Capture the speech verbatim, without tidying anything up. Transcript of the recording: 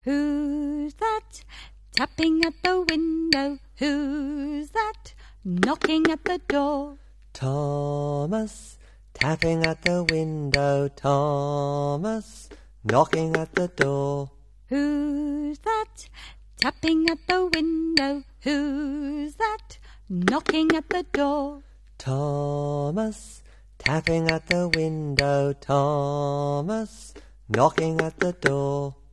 Who's that tapping at the window? Who's that knocking at the door? Thomas, tapping at the window. Thomas, knocking at the door. Who's that tapping at the window? Who's that knocking at the door? Thomas, tapping at the window. Thomas, knocking at the door.